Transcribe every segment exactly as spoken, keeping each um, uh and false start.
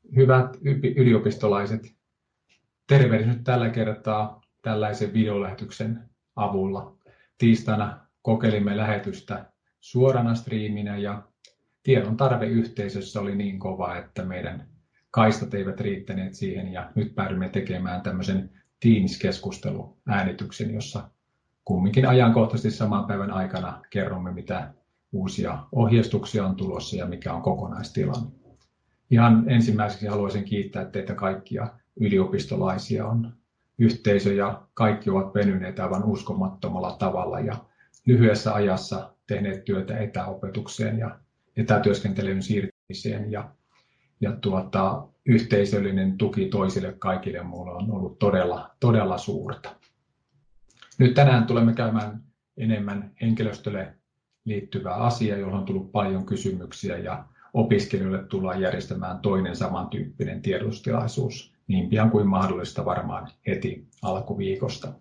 Hyvät yliopistolaiset, tervehdys nyt tällä kertaa tällaisen videolähetyksen avulla. Tiistaina kokeilimme lähetystä suorana striiminä ja tiedon tarve yhteisössä oli niin kova, että meidän kaistat eivät riittäneet siihen ja nyt päädymme tekemään tämmöisen Teams-keskusteluäänityksen, jossa kumminkin ajankohtaisesti saman päivän aikana kerromme, mitä uusia ohjeistuksia on tulossa ja mikä on kokonaistilanne. Ihan ensimmäiseksi haluaisin kiittää teitä kaikkia yliopistolaisia. On yhteisö ja kaikki ovat venyneet aivan uskomattomalla tavalla ja lyhyessä ajassa tehneet työtä etäopetukseen ja etätyöskentelyyn siirtymiseen. Ja, ja tuota, yhteisöllinen tuki toisille kaikille minulla on ollut todella, todella suurta. Nyt tänään tulemme käymään enemmän henkilöstölle liittyvää asiaa, johon on tullut paljon kysymyksiä ja opiskelijoille tullaan järjestämään toinen samantyyppinen tiedotustilaisuus niin pian kuin mahdollista, varmaan heti alkuviikosta.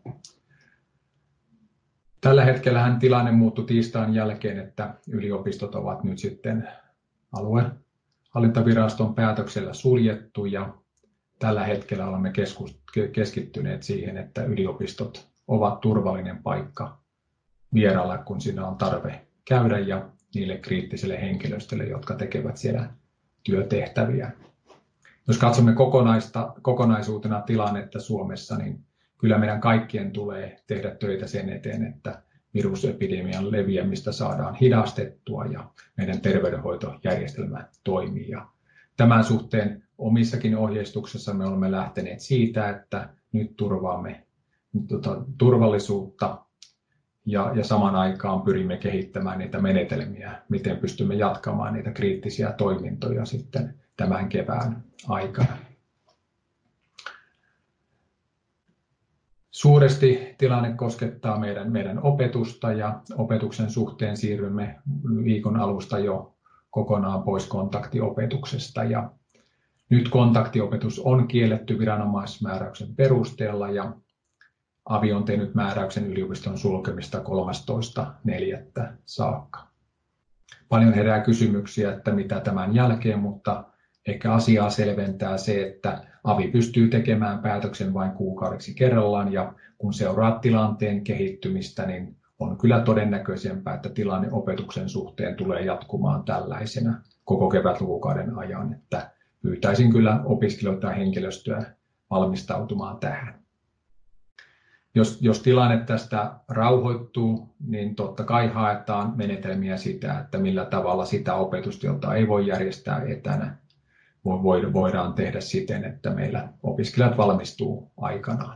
Tällä hetkellähän tilanne muuttui tiistain jälkeen, että yliopistot ovat nyt sitten aluehallintoviraston päätöksellä suljettu ja tällä hetkellä olemme keskittyneet siihen, että yliopistot ovat turvallinen paikka vierailla, kun siinä on tarve käydä ja niille kriittisille henkilöstölle, jotka tekevät siellä työtehtäviä. Jos katsomme kokonaista, kokonaisuutena tilannetta Suomessa, niin kyllä meidän kaikkien tulee tehdä töitä sen eteen, että virusepidemian leviämistä saadaan hidastettua ja meidän terveydenhoitojärjestelmä toimii. Ja tämän suhteen omissakin ohjeistuksissa me olemme lähteneet siitä, että nyt turvaamme tuota, turvallisuutta ja, ja saman aikaan pyrimme kehittämään niitä menetelmiä, miten pystymme jatkamaan niitä kriittisiä toimintoja sitten tämän kevään aikana. Suuresti tilanne koskettaa meidän, meidän opetusta ja opetuksen suhteen siirrymme viikon alusta jo kokonaan pois kontaktiopetuksesta. Ja nyt kontaktiopetus on kielletty viranomaismääräyksen perusteella ja avi on tehnyt määräyksen yliopiston sulkemista kolmastoista neljättä saakka. Paljon herää kysymyksiä, että mitä tämän jälkeen, mutta ehkä asiaa selventää se, että avi pystyy tekemään päätöksen vain kuukaudeksi kerrallaan ja kun seuraa tilanteen kehittymistä, niin on kyllä todennäköisempää, että tilanne opetuksen suhteen tulee jatkumaan tällaisena koko kevätlukukauden ajan, että pyytäisin kyllä opiskelijoita ja henkilöstöä valmistautumaan tähän. Jos, jos tilanne tästä rauhoittuu, niin totta kai haetaan menetelmiä sitä, että millä tavalla sitä opetusta, jota ei voi järjestää etänä, voidaan tehdä siten, että meillä opiskelijat valmistuu aikanaan.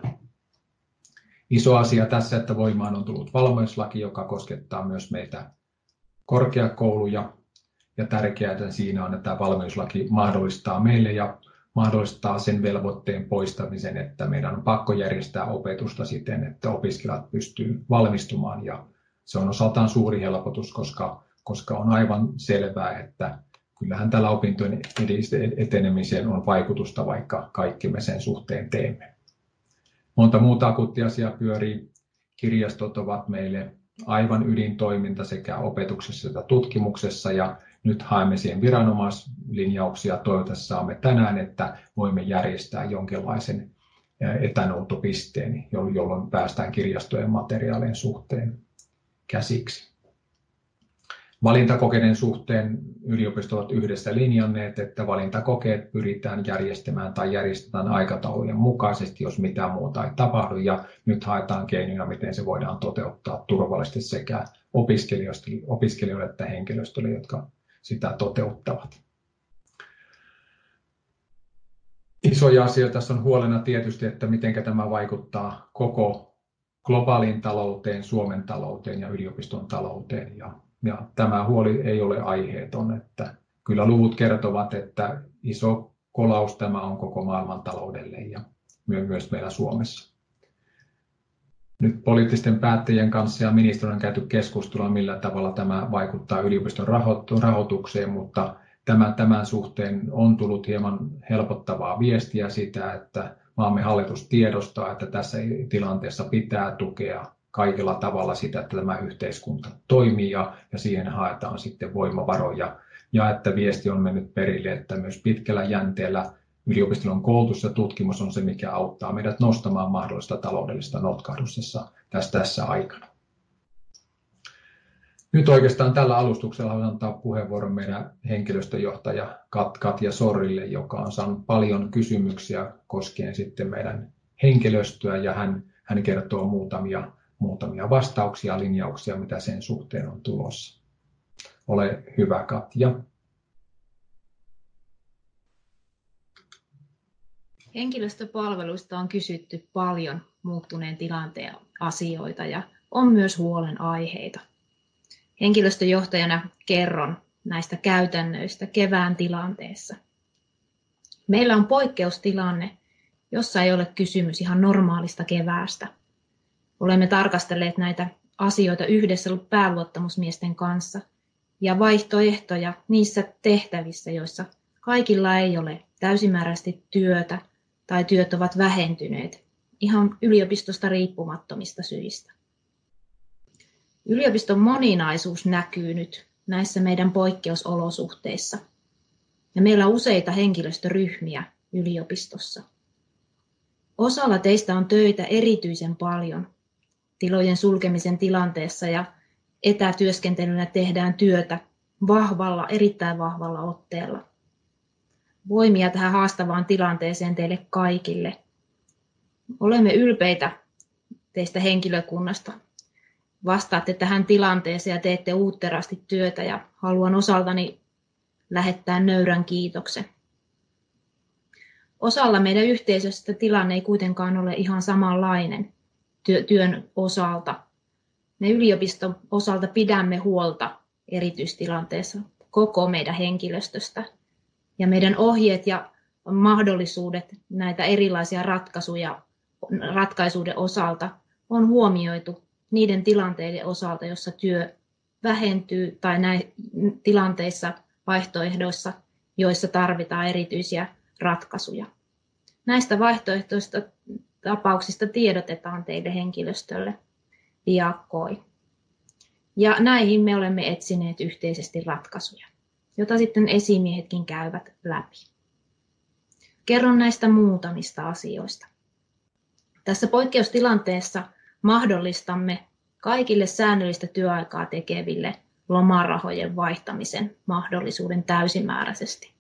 Iso asia tässä, että voimaan on tullut valmiuslaki, joka koskettaa myös meitä korkeakouluja. Ja tärkeää siinä on, että tämä valmiuslaki mahdollistaa meille ja mahdollistaa sen velvoitteen poistamisen, että meidän on pakko järjestää opetusta siten, että opiskelijat pystyvät valmistumaan. Ja se on osaltaan suuri helpotus, koska, koska on aivan selvää, että kyllähän tällä opintojen etenemiseen on vaikutusta, vaikka kaikki me sen suhteen teemme. Monta muuta akuuttiasiaa pyörii. Kirjastot ovat meille aivan ydintoiminta sekä opetuksessa että tutkimuksessa ja nyt haemme siihen viranomaislinjauksia. Toivottavasti saamme tänään, että voimme järjestää jonkinlaisen etänoutopisteen, jolloin päästään kirjastojen materiaalien suhteen käsiksi. Valintakokeiden suhteen yliopistot ovat yhdessä linjanneet, että valintakokeet pyritään järjestämään tai järjestetään aikataulujen mukaisesti, jos mitään muuta ei tapahdu. Ja nyt haetaan keinoja, miten se voidaan toteuttaa turvallisesti sekä opiskelijoille että henkilöstölle, jotka sitä toteuttavat. Isoja asioita tässä on huolena tietysti, että miten tämä vaikuttaa koko globaalin talouteen, Suomen talouteen ja yliopiston talouteen. Ja Ja tämä huoli ei ole aiheeton, että kyllä luvut kertovat, että iso kolaus tämä on koko maailman taloudelle ja myös meillä Suomessa. Nyt poliittisten päättäjien kanssa ja ministeriön on käyty keskustelua, millä tavalla tämä vaikuttaa yliopiston rahoitukseen, mutta tämän, tämän suhteen on tullut hieman helpottavaa viestiä sitä, että maamme hallitus tiedostaa, että tässä tilanteessa pitää tukea kaikilla tavalla sitä, että tämä yhteiskunta toimii ja, ja siihen haetaan sitten voimavaroja. Ja että viesti on mennyt perille, että myös pitkällä jänteellä yliopistollinen koulutus ja tutkimus on se, mikä auttaa meidät nostamaan mahdollista taloudellista notkahduksessa tässä, tässä aikana. Nyt oikeastaan tällä alustuksella haluan antaa puheenvuoron meidän henkilöstöjohtaja Kat- Katja Sorrille, joka on saanut paljon kysymyksiä koskien sitten meidän henkilöstöä, ja hän, hän kertoo muutamia, muutamia vastauksia ja linjauksia, mitä sen suhteen on tulossa. Ole hyvä, Katja. Henkilöstöpalveluista on kysytty paljon muuttuneen tilanteen asioita ja on myös huolenaiheita. Henkilöstöjohtajana kerron näistä käytännöistä kevään tilanteessa. Meillä on poikkeustilanne, jossa ei ole kysymys ihan normaalista keväästä. Olemme tarkastelleet näitä asioita yhdessä pääluottamusmiesten kanssa ja vaihtoehtoja niissä tehtävissä, joissa kaikilla ei ole täysimääräisesti työtä tai työt ovat vähentyneet ihan yliopistosta riippumattomista syistä. Yliopiston moninaisuus näkyy nyt näissä meidän poikkeusolosuhteissa. Ja meillä on useita henkilöstöryhmiä yliopistossa. Osalla teistä on töitä erityisen paljon. Tilojen sulkemisen tilanteessa ja etätyöskentelyllä tehdään työtä vahvalla, erittäin vahvalla otteella. Voimia tähän haastavaan tilanteeseen teille kaikille. Olemme ylpeitä teistä henkilökunnasta. Vastaatte tähän tilanteeseen ja teette uutterasti työtä ja haluan osaltani lähettää nöyrän kiitoksen. Osalla meidän yhteisöstä tilanne ei kuitenkaan ole ihan samanlainen työn osalta. Me yliopiston osalta pidämme huolta erityistilanteessa koko meidän henkilöstöstä. Ja meidän ohjeet ja mahdollisuudet näitä erilaisia ratkaisuja, ratkaisuiden osalta on huomioitu niiden tilanteiden osalta, jossa työ vähentyy tai näissä tilanteissa, vaihtoehdoissa, joissa tarvitaan erityisiä ratkaisuja. Näistä vaihtoehtoista tapauksista tiedotetaan teille henkilöstölle piakkoin. Ja näihin me olemme etsineet yhteisesti ratkaisuja, jota sitten esimiehetkin käyvät läpi. Kerron näistä muutamista asioista. Tässä poikkeustilanteessa mahdollistamme kaikille säännöllistä työaikaa tekeville lomarahojen vaihtamisen mahdollisuuden täysimääräisesti.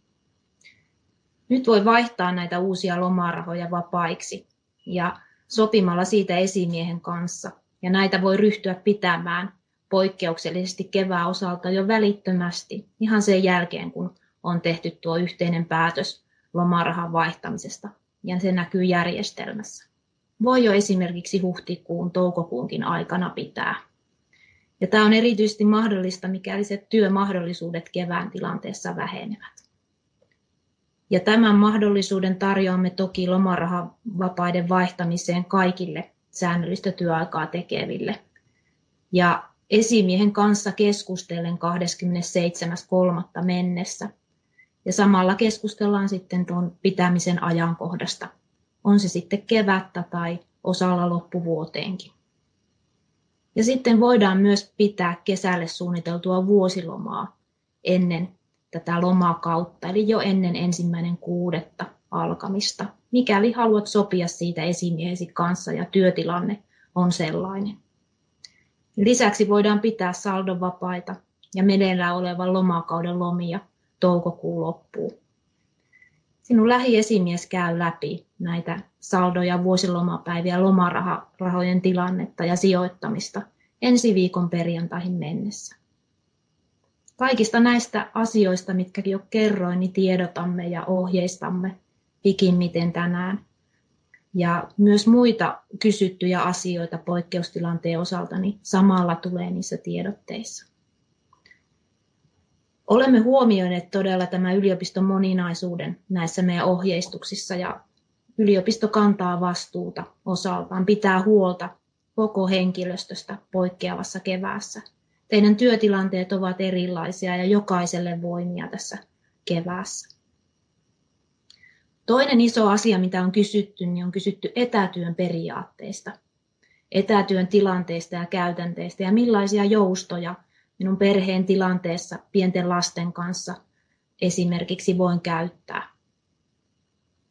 Nyt voi vaihtaa näitä uusia lomarahoja vapaiksi ja sopimalla siitä esimiehen kanssa. Ja näitä voi ryhtyä pitämään poikkeuksellisesti kevään osalta jo välittömästi, ihan sen jälkeen, kun on tehty tuo yhteinen päätös lomarahan vaihtamisesta, ja se näkyy järjestelmässä. Voi jo esimerkiksi huhtikuun, toukokuunkin aikana pitää. Ja tämä on erityisesti mahdollista, mikäli se työmahdollisuudet kevään tilanteessa vähenevät. Ja tämän mahdollisuuden tarjoamme toki lomarahavapaiden vaihtamiseen kaikille säännöllistä työaikaa tekeville. Ja esimiehen kanssa keskustellen kahdeskymmenesseitsemäs kolmatta mennessä. Ja samalla keskustellaan sitten tuon pitämisen ajankohdasta. On se sitten kevättä tai osalla loppuvuoteenkin. Ja sitten voidaan myös pitää kesälle suunniteltua vuosilomaa ennen tätä lomakautta, eli jo ennen ensimmäinen kuudetta alkamista, mikäli haluat sopia siitä esimiehesi kanssa ja työtilanne on sellainen. Lisäksi voidaan pitää saldonvapaita ja meneillään olevan lomakauden lomia toukokuun loppuun. Sinun lähiesimies käy läpi näitä saldo- ja vuosilomapäiviä, lomarahojen tilannetta ja sijoittamista ensi viikon perjantaihin mennessä. Kaikista näistä asioista, mitkä jo kerroin, niin tiedotamme ja ohjeistamme pikimmiten tänään. Ja myös muita kysyttyjä asioita poikkeustilanteen osalta niin samalla tulee niissä tiedotteissa. Olemme huomioineet todella tämän yliopiston moninaisuuden näissä meidän ohjeistuksissa ja yliopisto kantaa vastuuta osaltaan, pitää huolta koko henkilöstöstä poikkeavassa keväässä. Teidän työtilanteet ovat erilaisia ja jokaiselle voimia tässä keväässä. Toinen iso asia, mitä on kysytty, niin on kysytty etätyön periaatteista, etätyön tilanteista ja käytänteistä ja millaisia joustoja minun perheen tilanteessa pienten lasten kanssa esimerkiksi voin käyttää.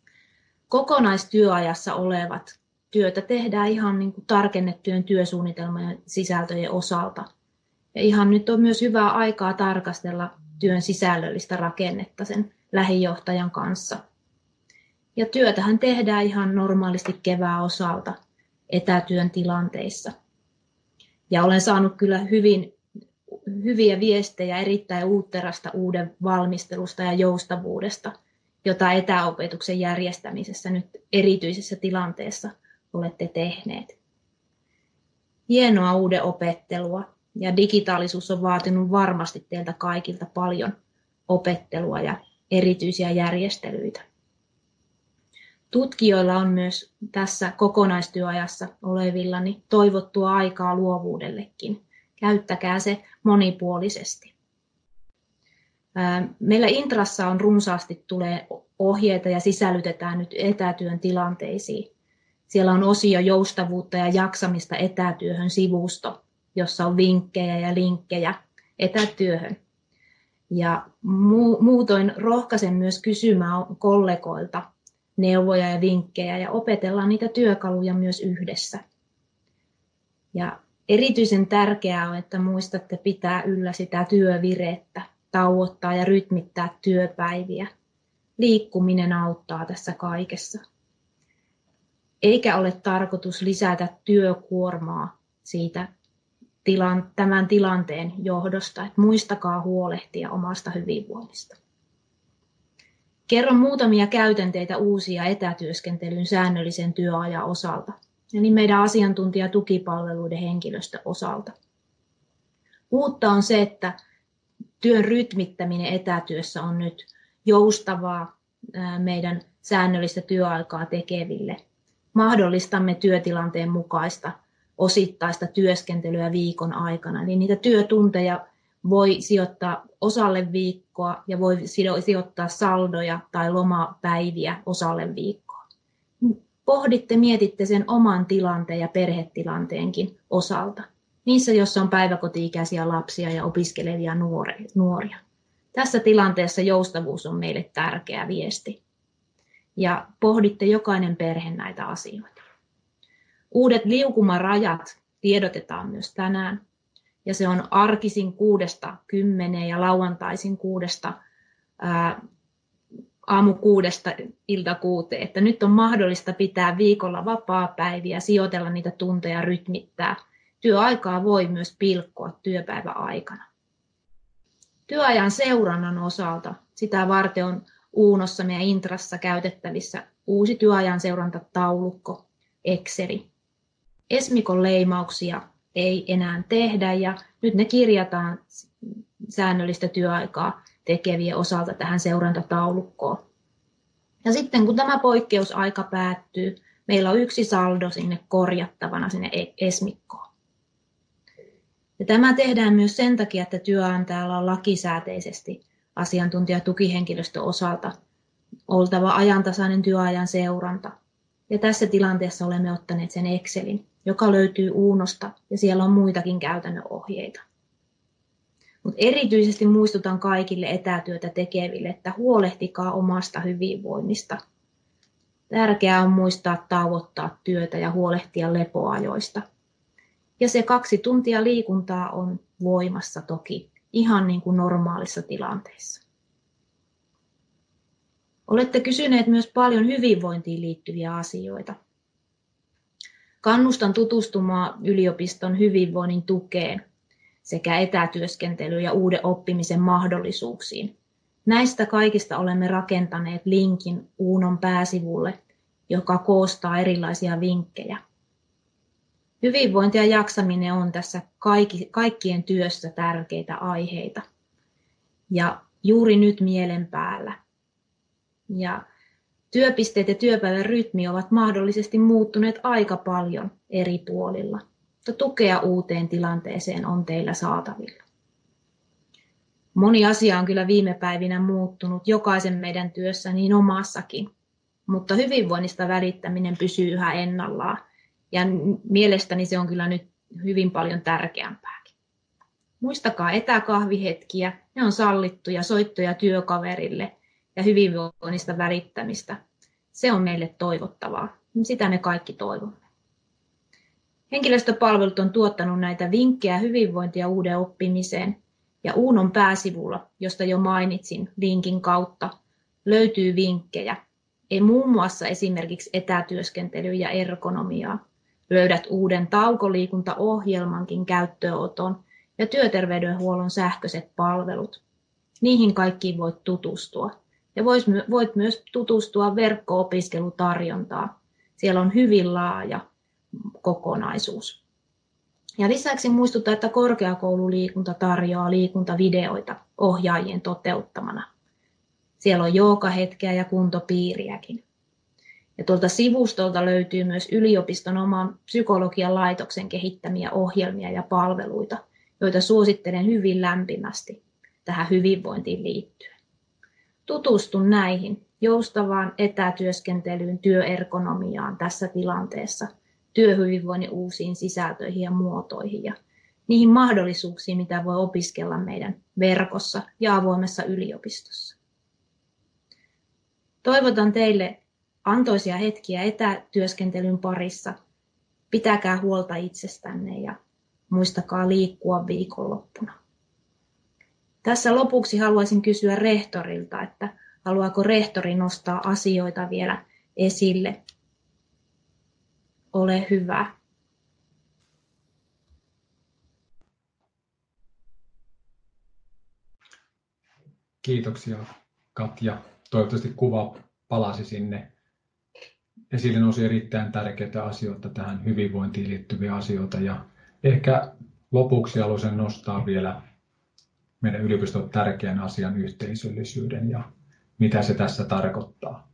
kokonaistyöajassa olevat työtä tehdään ihan niin kuin tarkennettujen työsuunnitelmien sisältöjen osalta. Ja ihan nyt on myös hyvää aikaa tarkastella työn sisällöllistä rakennetta sen lähijohtajan kanssa. Ja työtähän tehdään ihan normaalisti kevään osalta etätyön tilanteissa. Ja olen saanut kyllä hyvin, hyviä viestejä erittäin uutterasta uuden valmistelusta ja joustavuudesta, jota etäopetuksen järjestämisessä nyt erityisessä tilanteessa olette tehneet. Hienoa uuden opettelua, ja digitaalisuus on vaatinut varmasti teiltä kaikilta paljon opettelua ja erityisiä järjestelyitä. Tutkijoilla on myös tässä kokonaistyöajassa olevillani toivottua aikaa luovuudellekin. Käyttäkää se monipuolisesti. Meillä Intrassa on runsaasti tulee ohjeita ja sisällytetään nyt etätyön tilanteisiin. Siellä on osio joustavuutta ja jaksamista etätyöhön sivusto, jossa on vinkkejä ja linkkejä etätyöhön. Ja muutoin rohkaisen myös kysymään kollegoilta neuvoja ja vinkkejä ja opetellaan niitä työkaluja myös yhdessä. Ja erityisen tärkeää on, että muistatte pitää yllä sitä työvirettä, tauottaa ja rytmittää työpäiviä. Liikkuminen auttaa tässä kaikessa. Eikä ole tarkoitus lisätä työkuormaa siitä tämän tilanteen johdosta, että muistakaa huolehtia omasta hyvinvoinnista. Kerron muutamia käytänteitä uusia etätyöskentelyn säännöllisen työajan osalta, eli meidän asiantuntijatukipalveluiden henkilöstön osalta. Uutta on se, että työn rytmittäminen etätyössä on nyt joustavaa meidän säännöllistä työaikaa tekeville. Mahdollistamme työtilanteen mukaista osittaista työskentelyä viikon aikana, eli niitä työtunteja voi sijoittaa osalle viikkoa ja voi sijoittaa saldoja tai lomapäiviä osalle viikkoa. Pohditte, mietitte sen oman tilanteen ja perhetilanteenkin osalta. Niissä, joissa on päiväkoti-ikäisiä lapsia ja opiskelevia nuoria. Tässä tilanteessa joustavuus on meille tärkeä viesti. Ja pohditte jokainen perhe näitä asioita. Uudet liukumarajat tiedotetaan myös tänään. Ja se on arkisin kuudesta kymmeneen ja lauantaisin kuudesta, ää, aamu kuudesta ilta kuuteen. Että nyt on mahdollista pitää viikolla vapaapäiviä, sijoitella niitä tunteja, rytmittää. Työaikaa voi myös pilkkoa työpäivän aikana. Työajan seurannan osalta sitä varten on Uunossa meidän Intrassa käytettävissä uusi työajan seurantataulukko, Exceli. Esmikon leimauksia ei enää tehdä ja nyt ne kirjataan säännöllistä työaikaa tekevien osalta tähän seurantataulukkoon. Ja sitten kun tämä poikkeusaika päättyy, meillä on yksi saldo sinne korjattavana sinne Esmikkoon. Ja tämä tehdään myös sen takia, että työnantajalla on lakisääteisesti asiantuntijatukihenkilöstön osalta oltava ajantasainen työajan seuranta. Ja tässä tilanteessa olemme ottaneet sen Excelin, joka löytyy Uunosta ja siellä on muitakin käytännön ohjeita. Mutta erityisesti muistutan kaikille etätyötä tekeville, että huolehtikaa omasta hyvinvoinnista. Tärkeää on muistaa tauottaa työtä ja huolehtia lepoajoista. Ja se kaksi tuntia liikuntaa on voimassa toki, ihan niin kuin normaalissa tilanteessa. Olette kysyneet myös paljon hyvinvointiin liittyviä asioita. Kannustan tutustumaan yliopiston hyvinvoinnin tukeen sekä etätyöskentelyyn ja uuden oppimisen mahdollisuuksiin. Näistä kaikista olemme rakentaneet linkin Uunon pääsivulle, joka koostaa erilaisia vinkkejä. Hyvinvointi ja jaksaminen on tässä kaikki, kaikkien työssä tärkeitä aiheita ja juuri nyt mielen päällä. Ja työpisteet ja työpäivän rytmi ovat mahdollisesti muuttuneet aika paljon eri puolilla, mutta tukea uuteen tilanteeseen on teillä saatavilla. Moni asia on kyllä viime päivinä muuttunut jokaisen meidän työssä, niin omassakin, mutta hyvinvoinnista välittäminen pysyy yhä ennallaan. Ja mielestäni se on kyllä nyt hyvin paljon tärkeämpääkin. Muistakaa etäkahvihetkiä, ne on sallittuja soittoja työkaverille ja hyvinvoinnista välittämistä. Se on meille toivottavaa. Sitä me kaikki toivomme. Henkilöstöpalvelut on tuottanut näitä vinkkejä hyvinvointia uuden oppimiseen. Ja Uunon pääsivulla, josta jo mainitsin linkin kautta, löytyy vinkkejä. Ei muun muassa esimerkiksi etätyöskentelyä ja ergonomiaa. Löydät uuden taukoliikuntaohjelmankin käyttöönoton ja työterveydenhuollon sähköiset palvelut. Niihin kaikkiin voit tutustua. Ja voit myös tutustua verkko-opiskelutarjontaan. Siellä on hyvin laaja kokonaisuus. Ja lisäksi muistutan, että korkeakoululiikunta tarjoaa liikuntavideoita ohjaajien toteuttamana. Siellä on joogahetkeä ja kuntopiiriäkin. Ja tuolta sivustolta löytyy myös yliopiston oman psykologian laitoksen kehittämiä ohjelmia ja palveluita, joita suosittelen hyvin lämpimästi tähän hyvinvointiin liittyen. Tutustu näihin joustavaan etätyöskentelyyn, työergonomiaan tässä tilanteessa, työhyvinvoinnin uusiin sisältöihin ja muotoihin ja niihin mahdollisuuksiin, mitä voi opiskella meidän verkossa ja avoimessa yliopistossa. Toivotan teille antoisia hetkiä etätyöskentelyn parissa. Pitäkää huolta itsestänne ja muistakaa liikkua viikonloppuna. Tässä lopuksi haluaisin kysyä rehtorilta, että haluaako rehtori nostaa asioita vielä esille. Ole hyvä. Kiitoksia, Katja. Toivottavasti kuva palasi sinne. Esille nousi erittäin tärkeitä asioita, tähän hyvinvointiin liittyviä asioita. Ja ehkä lopuksi haluaisin nostaa vielä meidän yliopiston tärkeän asian yhteisöllisyyden ja mitä se tässä tarkoittaa.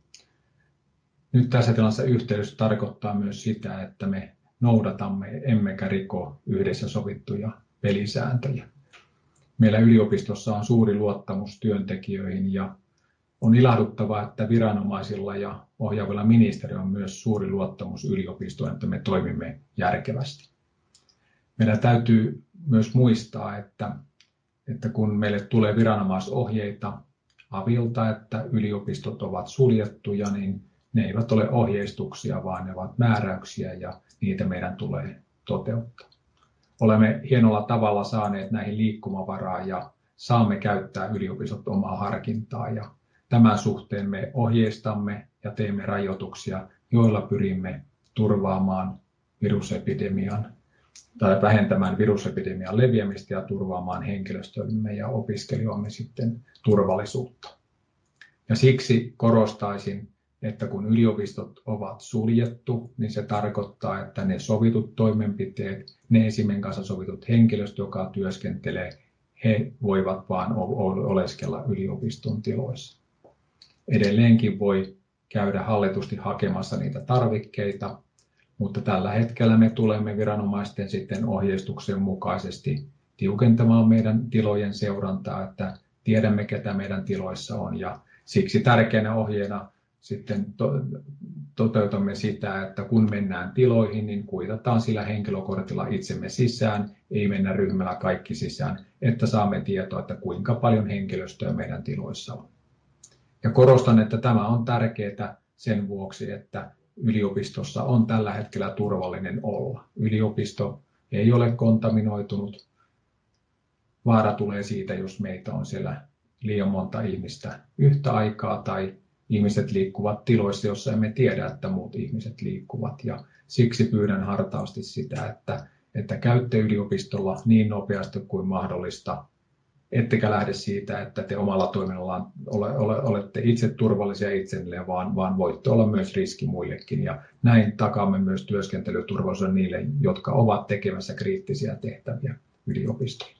Nyt tässä tilanteessa yhteisö tarkoittaa myös sitä, että me noudatamme emmekä riko yhdessä sovittuja pelisääntöjä. Meillä yliopistossa on suuri luottamus työntekijöihin ja on ilahduttavaa, että viranomaisilla ja ohjaavilla ministeriöillä on myös suuri luottamus yliopistoon, että me toimimme järkevästi. Meidän täytyy myös muistaa, että, että kun meille tulee viranomaisohjeita avilta, että yliopistot ovat suljettuja, niin ne eivät ole ohjeistuksia, vaan ne ovat määräyksiä ja niitä meidän tulee toteuttaa. Olemme hienolla tavalla saaneet näihin liikkumavaraa ja saamme käyttää yliopistot omaa harkintaa. Ja tämän suhteen me ohjeistamme ja teemme rajoituksia, joilla pyrimme turvaamaan virusepidemian tai vähentämään virusepidemian leviämistä ja turvaamaan henkilöstömme ja opiskelijoimme sitten turvallisuutta. Ja siksi korostaisin, että kun yliopistot ovat suljettu, niin se tarkoittaa, että ne sovitut toimenpiteet, ne esimen kanssa sovitut henkilöstö, joka työskentelee, he voivat vain oleskella yliopiston tiloissa. Edelleenkin voi käydä hallitusti hakemassa niitä tarvikkeita, mutta tällä hetkellä me tulemme viranomaisten sitten ohjeistuksen mukaisesti tiukentamaan meidän tilojen seurantaa, että tiedämme, ketä meidän tiloissa on, ja siksi tärkeänä ohjeena sitten to, toteutamme sitä, että kun mennään tiloihin, niin kuitataan sillä henkilökortilla itsemme sisään, ei mennä ryhmällä kaikki sisään, että saamme tietoa, että kuinka paljon henkilöstöä meidän tiloissa on. Ja korostan, että tämä on tärkeää sen vuoksi, että yliopistossa on tällä hetkellä turvallinen olla. Yliopisto ei ole kontaminoitunut. Vaara tulee siitä, jos meitä on siellä liian monta ihmistä yhtä aikaa tai ihmiset liikkuvat tiloissa, joissa emme tiedä, että muut ihmiset liikkuvat. Ja siksi pyydän hartaasti sitä, että, että käytte yliopistolla niin nopeasti kuin mahdollista, ettekä lähde siitä, että te omalla toiminnallaan ole, ole, olette itse turvallisia itselleen, vaan, vaan voitte olla myös riski muillekin. Ja näin takaamme myös työskentelyturvallisuuden niille, jotka ovat tekemässä kriittisiä tehtäviä yliopistolla.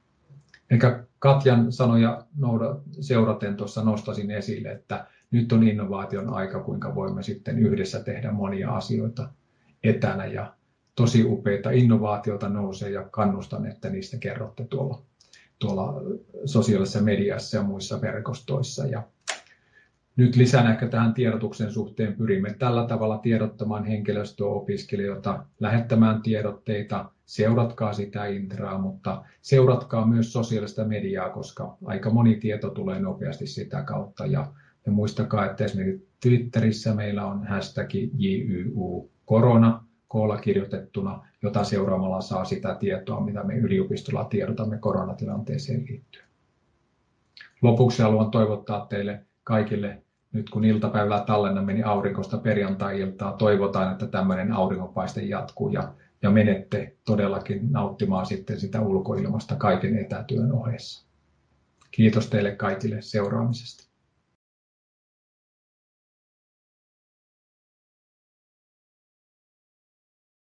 Eikä Katjan sanoja nouda, seuraten tuossa nostasin esille, että nyt on innovaation aika, kuinka voimme sitten yhdessä tehdä monia asioita etänä. Ja tosi upeita innovaatioita nousee ja kannustan, että niistä kerrotte tuolla, tuolla sosiaalisessa mediassa ja muissa verkostoissa. Ja nyt lisänä ehkä tähän tiedotuksen suhteen pyrimme tällä tavalla tiedottamaan henkilöstöä, opiskelijoita, lähettämään tiedotteita. Seuratkaa sitä Intraa, mutta seuratkaa myös sosiaalista mediaa, koska aika moni tieto tulee nopeasti sitä kautta. Ja Ja muistakaa, että esimerkiksi Twitterissä meillä on hashtag J Y U korona koolla kirjoitettuna, jota seuraamalla saa sitä tietoa, mitä me yliopistolla tiedotamme koronatilanteeseen liittyen. Lopuksi haluan toivottaa teille kaikille, nyt kun iltapäivällä tallennamme, niin aurinkoista perjantai-iltaa. Toivotaan, että tämmöinen auringonpaiste jatkuu ja, ja menette todellakin nauttimaan sitten sitä ulkoilmasta kaiken etätyön ohessa. Kiitos teille kaikille seuraamisesta.